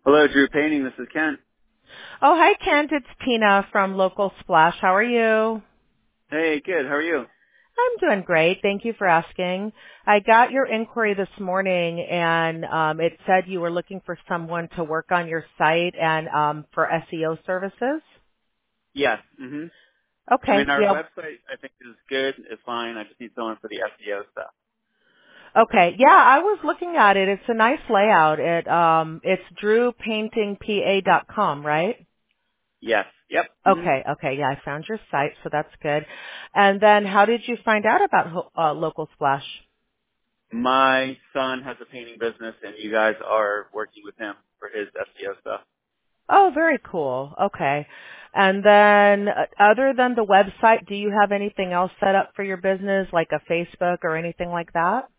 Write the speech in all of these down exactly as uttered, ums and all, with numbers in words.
Hello, Drew Painting. This is Kent. Oh, hi, Kent. It's Tina from Local Splash. How are you? Hey, good. How are you? I'm doing great. Thank you for asking. I got your inquiry this morning, and um, it said you were looking for someone to work on your site and um, for S E O services. Yes. hmm I Okay. mean, our Yeah. website, I think, is good. It's fine. I just need someone for the S E O stuff. Okay. Yeah, I was looking at it. It's a nice layout. It um, it's drew painting p a dot com, right? Yes. Yep. hmm Okay. Okay. Yeah, I found your site, so that's good. And then, how did you find out about Ho- uh, Local Splash? My son has a painting business, and you guys are working with him for his S E O stuff. Oh, very cool. Okay. And then uh, other than the website, do you have anything else set up for your business, like a Facebook or anything like that?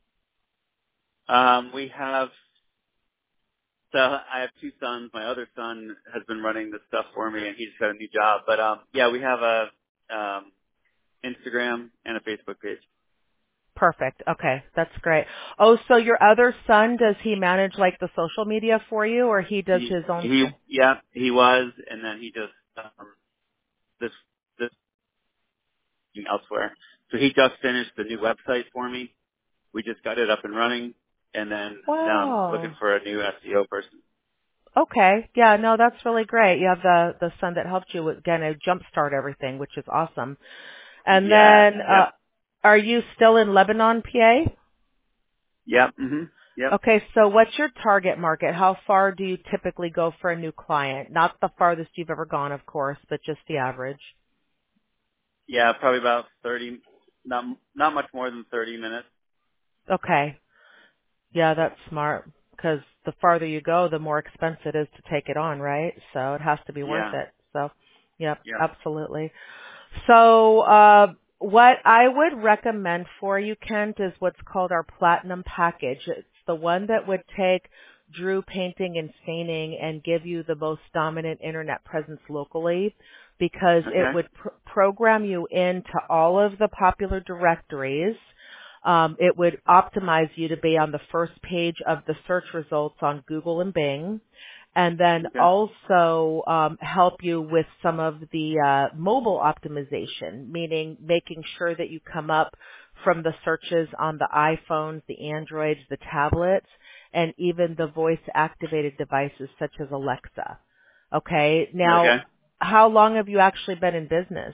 Um, we have, so I have two sons. My other son has been running this stuff for me, and he just got a new job. But, um, yeah, we have a um, Instagram and a Facebook page. Perfect. Okay. That's great. Oh, so your other son, does he manage like the social media for you or he does He, his own? he, yeah, he was, and then he just, um, this, this elsewhere. So he just finished the new website for me. We just got it up and running, and then now I'm looking Wow. for a new S E O person. Okay. Yeah, no, that's really great. You have the, the son that helped you with, again, to jumpstart everything, which is awesome. And Yes. then, Yep. uh, are you still in Lebanon, P A? Yep. Mhm. Yep. Okay, so what's your target market? How far do you typically go for a new client? Not the farthest you've ever gone, of course, but just the average. Yeah. Probably about thirty. Not not much more than thirty minutes. Okay. Yeah, that's smart because the farther you go, the more expensive it is to take it on, right? So it has to be worth Yeah. it. So, yep, Yep. absolutely. So, uh, what I would recommend for you, Kent, is what's called our platinum package. It's the one that would take Drew painting and staining and give you the most dominant internet presence locally because it Okay. would pr- program you into all of the popular directories. Um, it would optimize you to be on the first page of the search results on Google and Bing and then Okay. also um, help you with some of the uh, mobile optimization, meaning making sure that you come up from the searches on the iPhones, the Androids, the tablets, and even the voice-activated devices such as Alexa. Okay, Okay. now, how long have you actually been in business?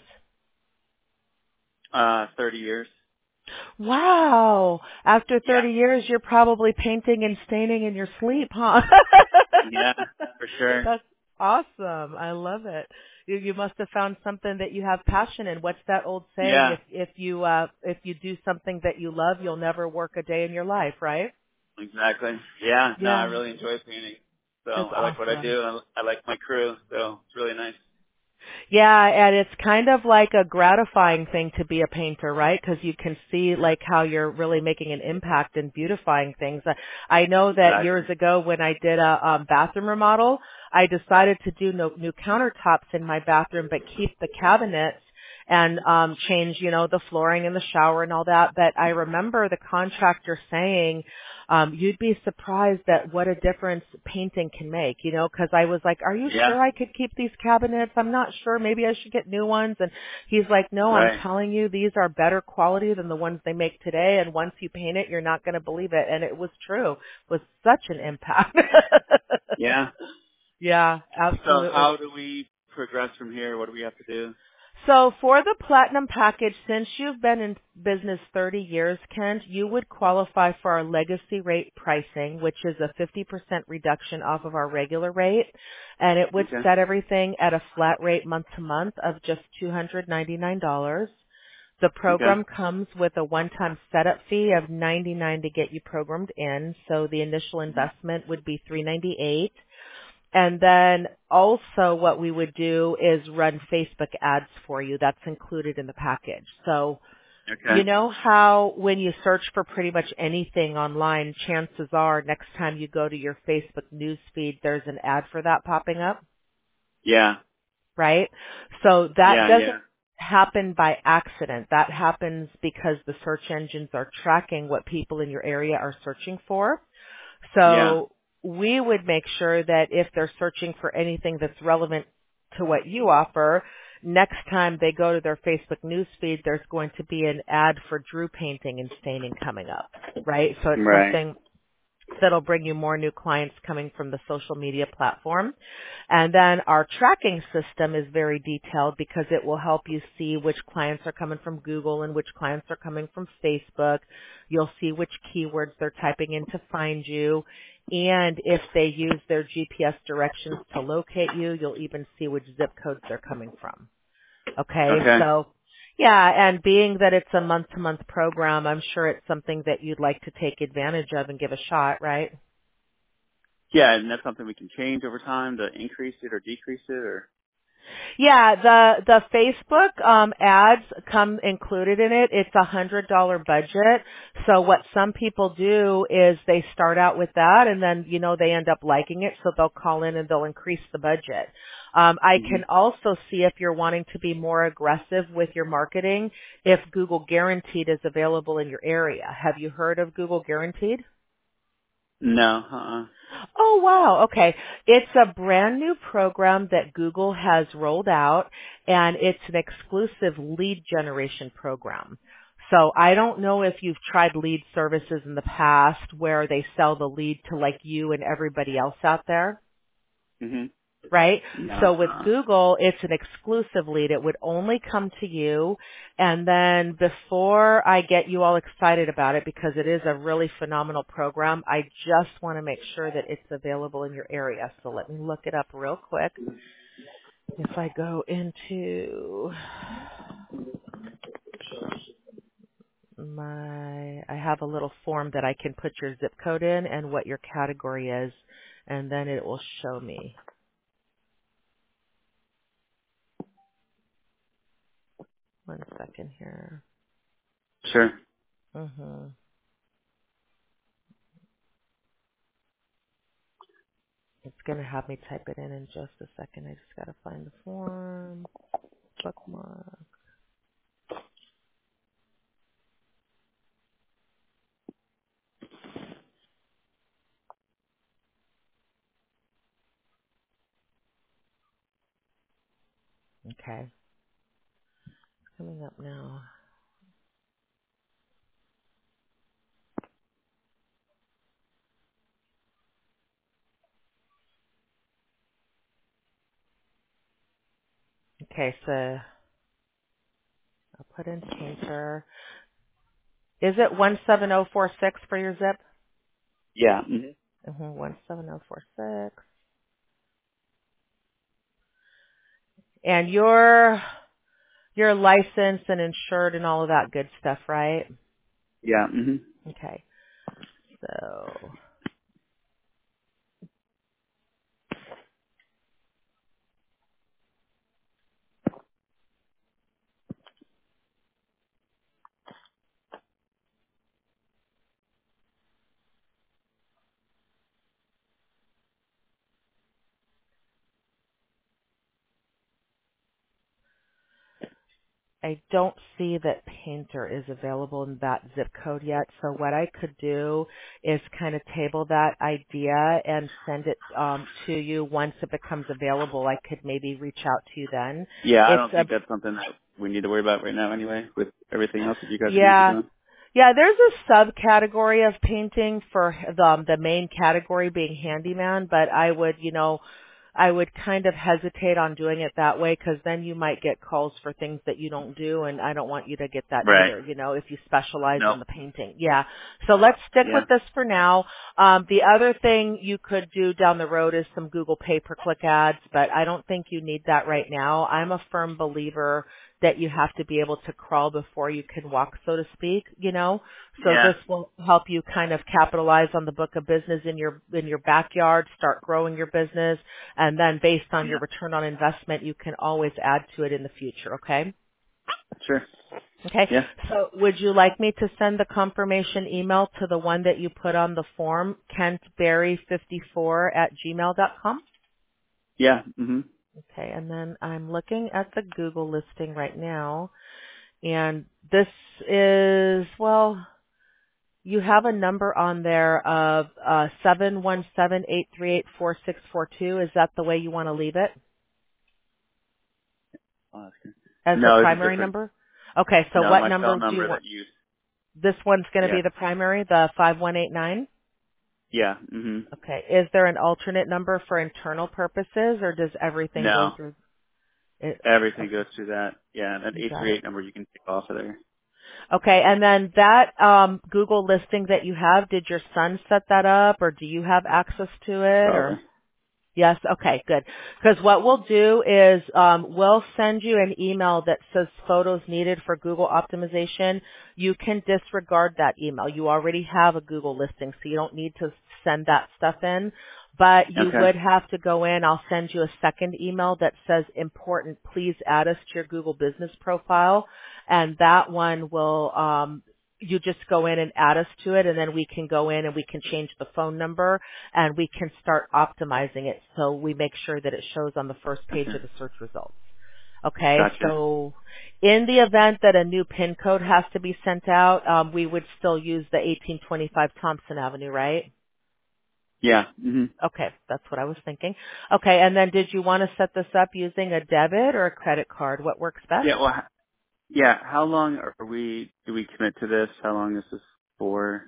Uh, thirty years. Wow. After Yeah. thirty years, you're probably painting and staining in your sleep, huh? Yeah. For sure. That's awesome. I love it. You, you must have found something that you have passion in. What's that old saying? Yeah. If, if you, uh, if you do something that you love, you'll never work a day in your life, right? Exactly. Yeah. No, I Yeah. really enjoy painting. So That's I like what I awesome. do. I, I like my crew. So it's really nice. Yeah, and it's kind of like a gratifying thing to be a painter, right? Because you can see like how you're really making an impact and beautifying things. I I know that Exactly. years ago when I did a um, bathroom remodel, I decided to do no, new countertops in my bathroom, but keep the cabinets and um change, you know, the flooring in the shower and all that. But I remember the contractor saying, um, you'd be surprised at what a difference painting can make, you know, because I was like, are you Yeah. sure I could keep these cabinets? I'm not sure. Maybe I should get new ones. And he's like, no, I'm Right. telling you, these are better quality than the ones they make today. And once you paint it, you're not going to believe it. And it was true. It was such an impact. Yeah. Yeah, So absolutely. how do we progress from here? What do we have to do? So for the platinum package, since you've been in business thirty years, Kent, you would qualify for our legacy rate pricing, which is a fifty percent reduction off of our regular rate. And it would Okay. set everything at a flat rate month to month of just two hundred ninety-nine dollars. The Okay. program comes with a one-time setup fee of ninety-nine dollars to get you programmed in. So the initial investment would be three hundred ninety-eight dollars. And then also what we would do is run Facebook ads for you. That's included in the package. So you Okay. know how when you search for pretty much anything online, chances are next time you go to your Facebook news feed, there's an ad for that popping up, Yeah. right? So that Yeah. doesn't Yeah. happen by accident. That happens because the search engines are tracking what people in your area are searching for. Yeah. So we would make sure that if they're searching for anything that's relevant to what you offer, next time they go to their Facebook newsfeed, there's going to be an ad for Drew painting and staining coming up, right? So it's Right. something that'll bring you more new clients coming from the social media platform. And then our tracking system is very detailed because it will help you see which clients are coming from Google and which clients are coming from Facebook. You'll see which keywords they're typing in to find you. And if they use their G P S directions to locate you, you'll even see which zip codes they're coming from. Okay, Okay. so yeah, and being that it's a month-to-month program, I'm sure it's something that you'd like to take advantage of and give a shot, right? Yeah, and that's something we can change over time to increase it or decrease it, or. Yeah, the the Facebook um ads come included in it. It's a hundred dollar budget. So what some people do is they start out with that, and then you know they end up liking it, so they'll call in and they'll increase the budget. Um, I Hmm. can also see if you're wanting to be more aggressive with your marketing, if Google Guaranteed is available in your area. Have you heard of Google Guaranteed? No. Uh-uh. Oh wow, okay. It's a brand new program that Google has rolled out, and it's an exclusive lead generation program. So I don't know if you've tried lead services in the past where they sell the lead to like you and everybody else out there, Hmm. right? No. So with Uh-uh. Google, it's an exclusive lead. It would only come to you. And then before I get you all excited about it, because it is a really phenomenal program, I just want to make sure that it's available in your area. So let me look it up real quick. If I go into my, I have a little form that I can put your zip code in and what your category is, and then it will show me. One second here. Sure. Mm-hmm. It's going to have me type it in in just a second. I just got to find the form, bookmark. Okay, coming up now. Okay, so I'll put in painter. Is it one seven zero four six for your zip? Yeah. Hmm. Mm-hmm, one seven zero four six. And you're, you're licensed and insured and all of that good stuff, right? Yeah. Hmm. Okay, so I don't see that painter is available in that zip code yet. So what I could do is kind of table that idea and send it um, to you once it becomes available. I could maybe reach out to you then. Yeah, I It's don't a think that's something that we need to worry about right now anyway, with everything else that you guys are going to be yeah. doing. Yeah, there's a subcategory of painting for the, um, the main category being handyman, but I would, you know, I would kind of hesitate on doing it that way because then you might get calls for things that you don't do, and I don't want you to get that Right. either, you know, if you specialize No. in the painting. Yeah. So let's stick Yeah. with this for now. Um, the other thing you could do down the road is some Google pay-per-click ads, but I don't think you need that right now. I'm a firm believer that you have to be able to crawl before you can walk, so to speak, you know. So Yeah. this will help you kind of capitalize on the book of business in your in your backyard, start growing your business, and then based on Yeah. your return on investment, you can always add to it in the future, okay? Sure. Okay. Yeah. So would you like me to send the confirmation email to the one that you put on the form, kentberry fifty-four at gmail dot com? Yeah. Hmm. Okay, and then I'm looking at the Google listing right now. And this is, well, You have a number on there of uh, seven one seven, eight three eight, four six four two. Is that the way you want to leave it Oh, that's good. as the No, it's a primary different. number? Okay, so No, what my cell number do you number want? that you. This one's going to Yeah. be the primary, the five one eight nine? Yeah. Mhm. Okay. Is there an alternate number for internal purposes, or does everything go No, through it? everything Okay, goes through that. Yeah, that you eight got three it. eight number you can take off of there. Okay, and then that um, Google listing that you have, did your son set that up, or do you have access to it, Probably. or? Yes. Okay. Good. Because what we'll do is um, we'll send you an email that says photos needed for Google optimization. You can disregard that email. You already have a Google listing, so you don't need to send that stuff in. But you Okay. would have to go in. I'll send you a second email that says important. Please add us to your Google business profile, and that one will. Um, you just go in and add us to it, and then we can go in and we can change the phone number and we can start optimizing it so we make sure that it shows on the first page Okay. of the search results. Okay, Gotcha. so in the event that a new PIN code has to be sent out, um, we would still use the eighteen twenty-five Thompson Avenue, right? Yeah. Mhm. Okay, that's what I was thinking. Okay, and then did you want to set this up using a debit or a credit card? What works best? Yeah. Well. h- Yeah. How long are we? Do we commit to this? How long is this for?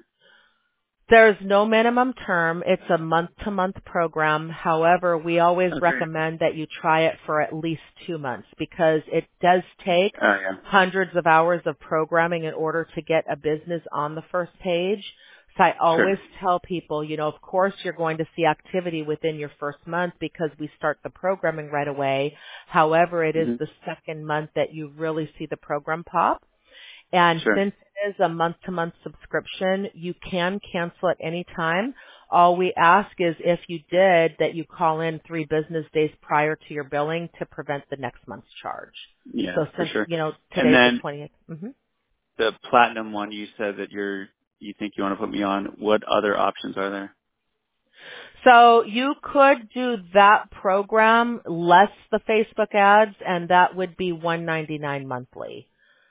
There's no minimum term. It's a month-to-month program. However, we always Oh, great. recommend that you try it for at least two months because it does take Oh yeah. hundreds of hours of programming in order to get a business on the first page. So I Sure. always tell people, you know, of course you're going to see activity within your first month because we start the programming right away. However, it is Mhm. the second month that you really see the program pop. And Sure. since it is a month-to-month subscription, you can cancel at any time. All we ask is if you did that you call in three business days prior to your billing to prevent the next month's charge. Yeah, So for since, sure. you know, And today's the then twentieth. hmm the platinum one, you said that you're you think you want to put me on. What other options are there? So you could do that program less the Facebook ads and that would be one ninety-nine monthly.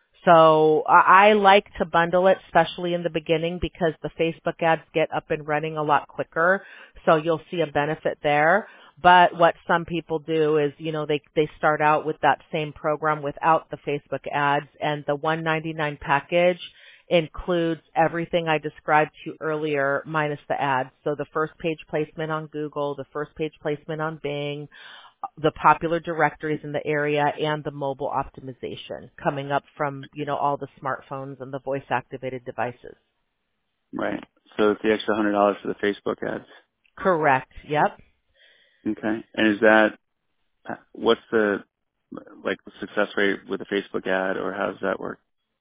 So I I like to bundle it, especially in the beginning, because the Facebook ads get up and running a lot quicker. So you'll see a benefit there. But what some people do is, you know, they they start out with that same program without the Facebook ads, and the one ninety-nine package includes everything I described to you earlier minus the ads. So the first page placement on Google, the first page placement on Bing, the popular directories in the area, and the mobile optimization coming up from, you know, all the smartphones and the voice activated devices. Right. So it's the extra hundred dollars for the Facebook ads. Correct. Yep. Okay. And is that what's the like the success rate with a Facebook ad, or how does that work?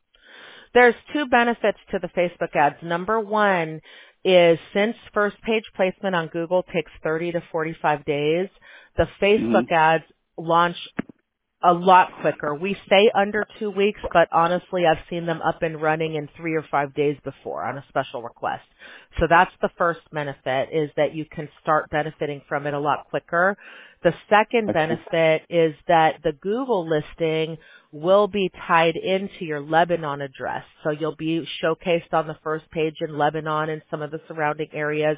There's two benefits to the Facebook ads. Number one is since first page placement on Google takes thirty to forty-five days, the Hmm. Facebook ads launch a lot quicker. We say under two weeks, but honestly, I've seen them up and running in three or five days before on a special request. So that's the first benefit, is that you can start benefiting from it a lot quicker. The second Okay. benefit is that the Google listing will be tied into your Lebanon address. So you'll be showcased on the first page in Lebanon and some of the surrounding areas.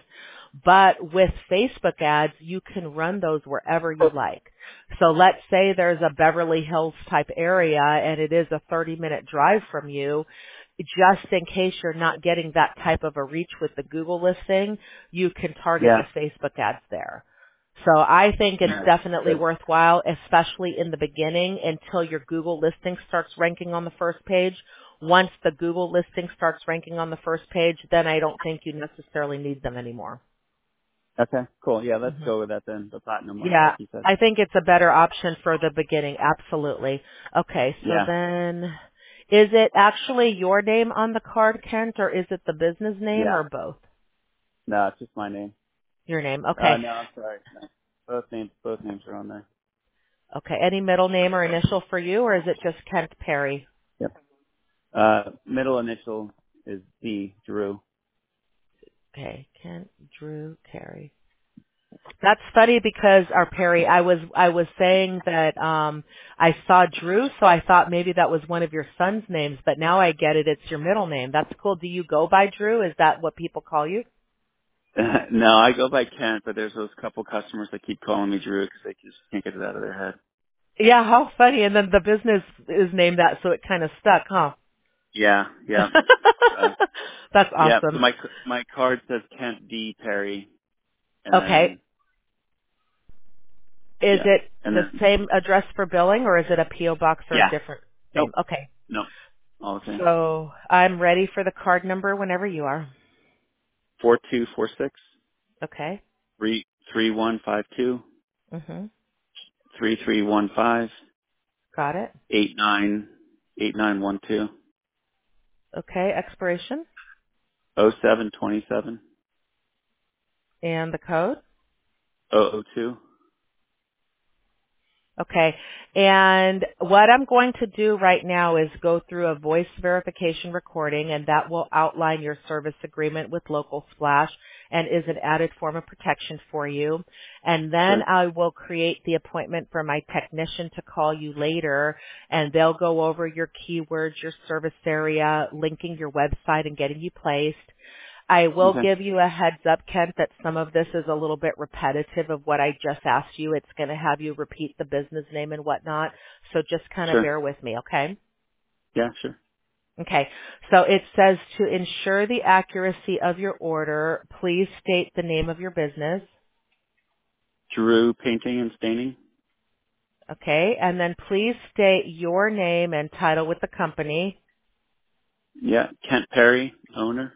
But with Facebook ads, you can run those wherever you like. So let's say there's a Beverly Hills type area and it is a thirty minute drive from you. Just in case you're not getting that type of a reach with the Google listing, you can target Yeah. the Facebook ads there. So I think it's Yeah. definitely Good. worthwhile, especially in the beginning until your Google listing starts ranking on the first page. Once the Google listing starts ranking on the first page, then I don't think you necessarily need them anymore. Okay. Cool. Yeah. Let's hmm go with that then. The platinum one, Yeah, like you said. I think it's a better option for the beginning. Absolutely. Okay, so Yeah. then is it actually your name on the card, Kent, or is it the business name, Yeah. or both? No, it's just my name. Your name. Uh, Okay. no, I'm sorry. No. Both names, both names are on there. Okay. Any middle name or initial for you, or is it just Kent Perry? Yep. Uh, middle initial is D, Drew. Okay, Kent Drew Carey. That's funny because our Perry, I was I was saying that um I saw Drew, so I thought maybe that was one of your son's names, but now I get it. It's your middle name. That's cool. Do you go by Drew? Is that what people call you? No, I go by Kent, but there's those couple customers that keep calling me Drew because they just can't get it out of their head. Yeah, how funny. And then the business is named that, so it kind of stuck, huh? Yeah, yeah, uh, That's yeah. So awesome. my my card says Kent D Perry, and Okay. then Is yeah, it and the then same address for billing, or is it a P O box or a yeah. different Nope, name? Okay. nope. All the same. So I'm ready for the card number whenever you are. Four two four six Okay. three three one five two Mhm. three three one five Got it. eight nine eight nine one two Okay. Expiration oh seven twenty seven and the code. oh oh two. Okay. And what I'm going to do right now is go through a voice verification recording, and that will outline your service agreement with Local Splash and is an added form of protection for you. And then Sure. I will create the appointment for my technician to call you later, and they'll go over your keywords, your service area, linking your website and getting you placed. I will Okay. give you a heads up, Kent, that some of this is a little bit repetitive of what I just asked you. It's going to have you repeat the business name and whatnot. So just kind of Sure. bear with me, okay? Yeah, sure. Okay. So it says to ensure the accuracy of your order, please state the name of your business. Drew Painting and Staining. Okay. And then please state your name and title with the company. Yeah. Kent Perry, owner.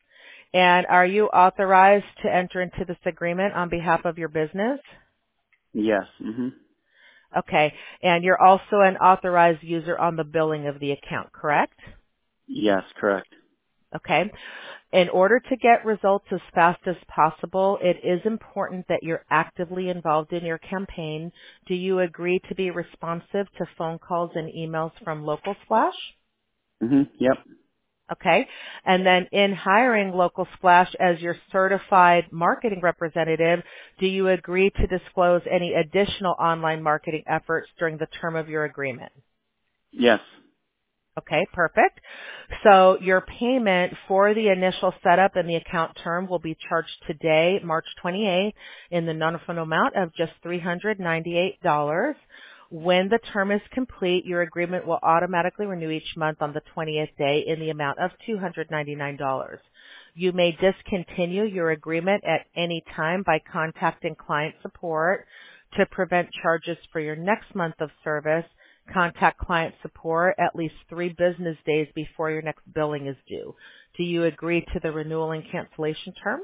And are you authorized to enter into this agreement on behalf of your business? Yes. Mhm. Okay. And you're also an authorized user on the billing of the account, correct? Yes, correct. Okay. In order to get results as fast as possible, it is important that you're actively involved in your campaign. Do you agree to be responsive to phone calls and emails from Local Splash? Mhm. Yep. Okay. And then in hiring Local Splash as your certified marketing representative, do you agree to disclose any additional online marketing efforts during the term of your agreement? Yes. Okay, perfect. So your payment for the initial setup and the account term will be charged today, March twenty-eighth, in the non-refundable amount of just three hundred ninety-eight dollars. When the term is complete, your agreement will automatically renew each month on the twentieth day in the amount of two hundred ninety-nine dollars. You may discontinue your agreement at any time by contacting client support. To prevent charges for your next month of service, contact client support at least three business days before your next billing is due. Do you agree to the renewal and cancellation terms?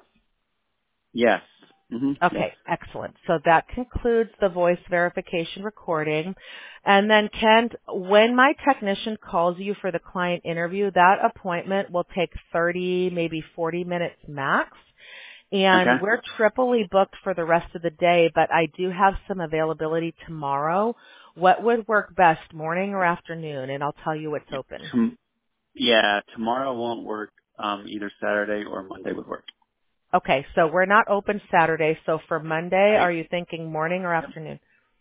Yes. Mhm. Yes. Okay, excellent. So that concludes the voice verification recording. And then Kent, when my technician calls you for the client interview, that appointment will take thirty, maybe forty minutes max. Okay. And we're triply booked for the rest of the day, but I do have some availability tomorrow. What would work best, morning or afternoon? And I'll tell you what's open. Tom- yeah. Tomorrow won't work. Um, either Saturday or Monday would work. Okay, so we're not open Saturday. So for Monday, Right. are you thinking morning or Yep. afternoon?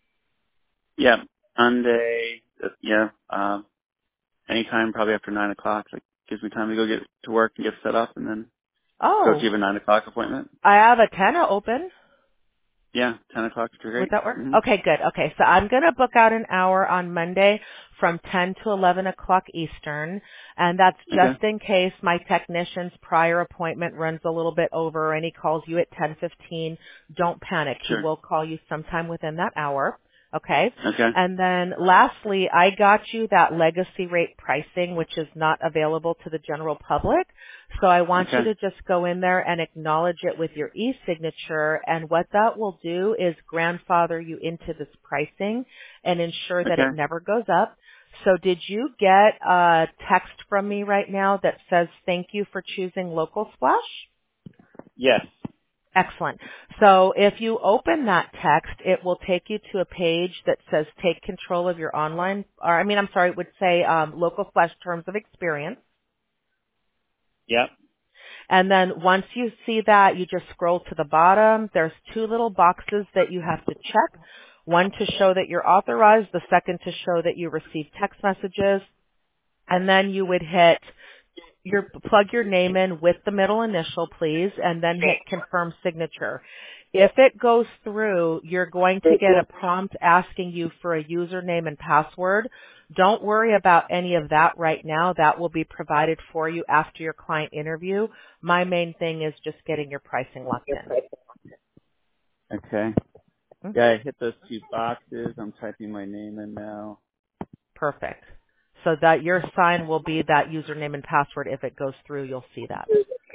Yeah. Monday. uh, Yeah. Um, anytime, probably after nine o'clock. Like gives me time to go get to work and get set up, and then go. Do Oh, you have a nine o'clock appointment? I have a ten open. Yeah. Ten o'clock is Would great. that work? Mhm. Okay, good. Okay, so I'm going to book out an hour on Monday from ten to eleven o'clock Eastern, and that's Okay. just in case my technician's prior appointment runs a little bit over and he calls you at ten fifteen. Don't panic. He Sure. will call you sometime within that hour. Okay. Okay. And then lastly, I got you that legacy rate pricing, which is not available to the general public. So I want you Okay. to just go in there and acknowledge it with your e-signature. And what that will do is grandfather you into this pricing and ensure that Okay. it never goes up. So did you get a text from me right now that says thank you for choosing Local Splash? Yes. Excellent. So if you open that text, it will take you to a page that says take control of your online, or I mean, I'm sorry, it would say um, Local Splash Terms of Experience. Yep. And then once you see that, you just scroll to the bottom. There's two little boxes that you have to check. One to show that you're authorized, the second to show that you receive text messages. And then you would hit your, plug your name in with the middle initial, please, and then hit confirm signature. If it goes through, you're going to get a prompt asking you for a username and password. Don't worry about any of that right now. That will be provided for you after your client interview. My main thing is just getting your pricing locked in. Okay. Mm-hmm. Yeah, I hit those two boxes. I'm typing my name in now. Perfect. So that your sign will be that username and password. If it goes through, you'll see that.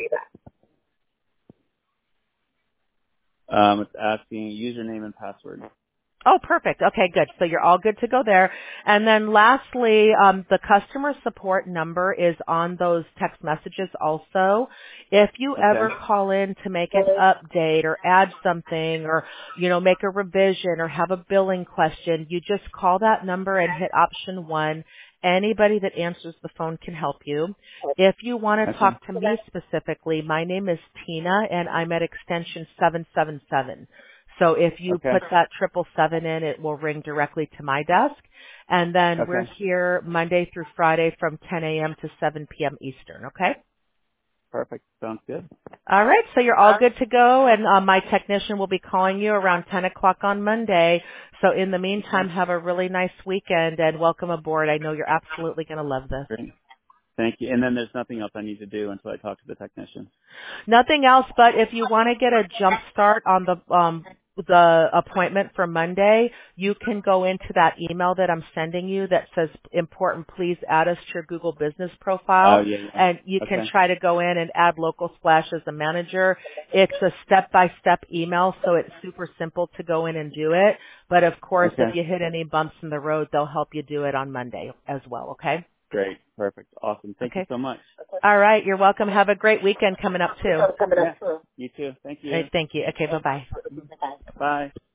Um, it's asking username and password. Oh, perfect. Okay, good. So you're all good to go there. And then lastly, um, the customer support number is on those text messages also. If you Okay. ever call in to make an update or add something or, you know, make a revision or have a billing question, you just call that number and hit option one. Anybody that answers the phone can help you. If you want to Okay. talk to me specifically, my name is Tina and I'm at extension seven seven seven. So if you Okay. put that triple seven in, it will ring directly to my desk. And then Okay. we're here Monday through Friday from ten a.m. to seven p.m. Eastern, okay? Perfect. Sounds good. All right, so you're all good to go, and uh, my technician will be calling you around ten o'clock on Monday. So in the meantime, have a really nice weekend, and welcome aboard. I know you're absolutely going to love this. Great. Thank you. And then there's nothing else I need to do until I talk to the technician. Nothing else, but if you want to get a jump start on the um the appointment for Monday, you can go into that email that I'm sending you that says important, please add us to your Google business Oh, profile. yeah, yeah. And you Okay. can try to go in and add Local Splash as a manager. It's a step-by-step email, so it's super simple to go in and do it. But of course, Okay. if you hit any bumps in the road, they'll help you do it on Monday as well, okay? Great. Perfect. Awesome. Thank you Okay. so much. All right, you're welcome. Have a great weekend coming up too. Yeah. You too. Thank All right, you. thank you. Okay, bye-bye. Bye.